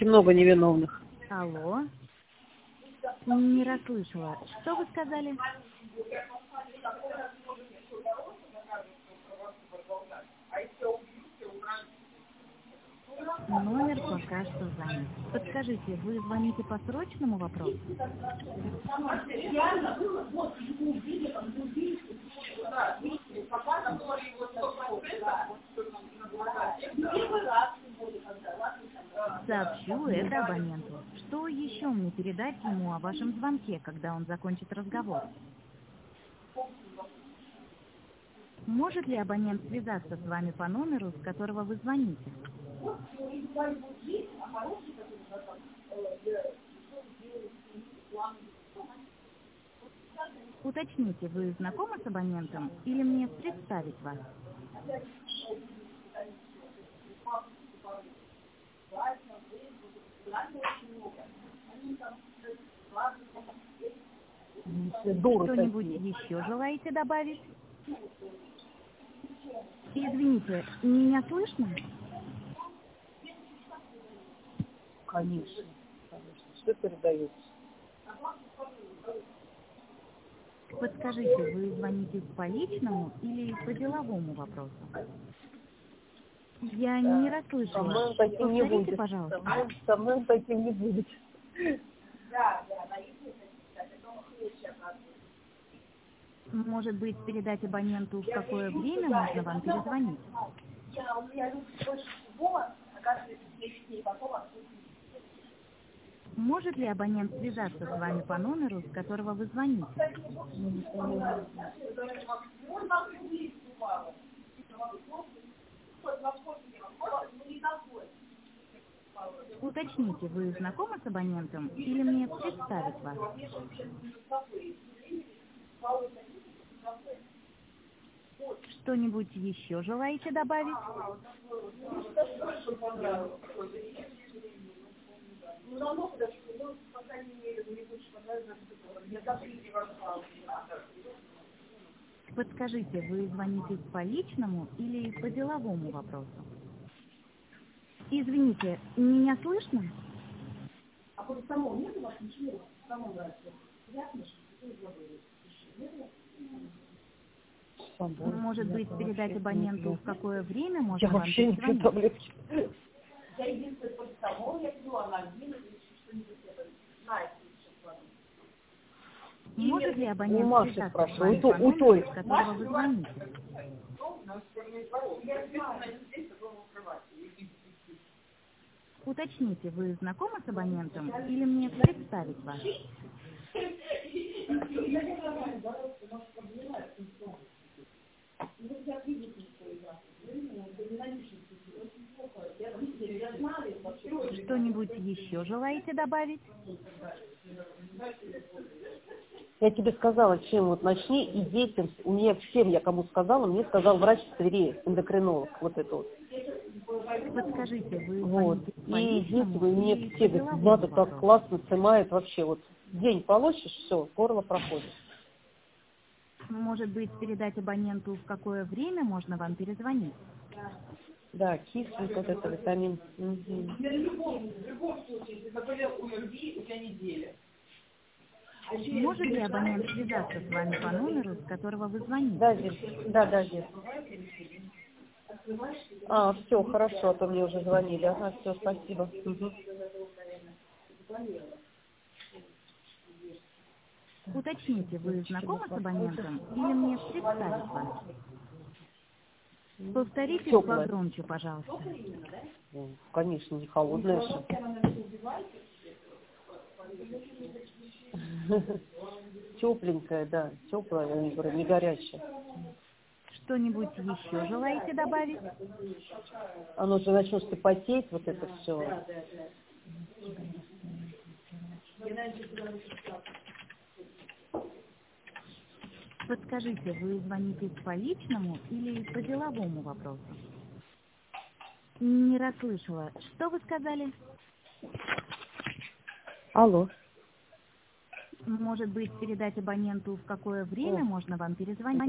Много невиновных. Алло. Не расслышала. Что вы сказали? Номер пока что занят. Подскажите, вы звоните по срочному вопросу? Сообщу это абоненту. Что еще мне передать ему о вашем звонке, когда он закончит разговор? Может ли абонент связаться с вами по номеру, с которого вы звоните? Уточните, вы знакомы с абонентом или мне представить вас? Что-нибудь еще желаете добавить? Извините, меня слышно? Конечно. Что передается? Подскажите, вы звоните по личному или по деловому вопросу? Я не расслышала. Со мной таким не Повторите, будет. пожалуйста. Со мной таким не будет. Может быть, передать абоненту, в какое время можно вам перезвонить? Может ли абонент связаться с вами по номеру, с которого вы звоните? Уточните, вы знакомы с абонентом или мне представить вас? Что-нибудь еще желаете добавить? Подскажите, вы звоните по личному или по деловому вопросу? Извините, меня слышно? Может быть, передать абоненту, в какое время можно Я вам вообще не перезвонить? таблетки. Может ли У абонент Маши связаться с спрашиваю, вами по у той. номеру, с которого вы звоните? Уточните, вы знакомы с абонентом или мне представить вас? Что-нибудь еще желаете добавить? Я тебе сказала, чем вот начни, и детям, мне всем, я кому сказала, мне сказал врач в Твери, эндокринолог, вот это вот. Подскажите, вы Вот. звоните по И личному дети, мне или все по говорят, деловому надо так вопросу? классно, снимает вообще, вот день полощешь, все, горло проходит. Может быть, передать абоненту, в какое время можно вам перезвонить? Да, кислый вот это витамин. Может ли абонент связаться с вами по номеру, с которого вы звоните? Да, здесь. Да, здесь. А, все, хорошо, а то мне уже звонили. Ага, все, спасибо. Уточните, вы знакомы с абонентом или мне представить вас? Повторите Теплое. погромче, пожалуйста. Конечно, не холодное же. Тепленькое, да, теплое, я не говорю, не горячее. Что-нибудь еще желаете добавить? Оно же начнется потеть, вот это все. Подскажите, вы звоните по личному или по деловому вопросу? Не расслышала. Что вы сказали? Алло. Может быть, передать абоненту, в какое время можно вам перезвонить?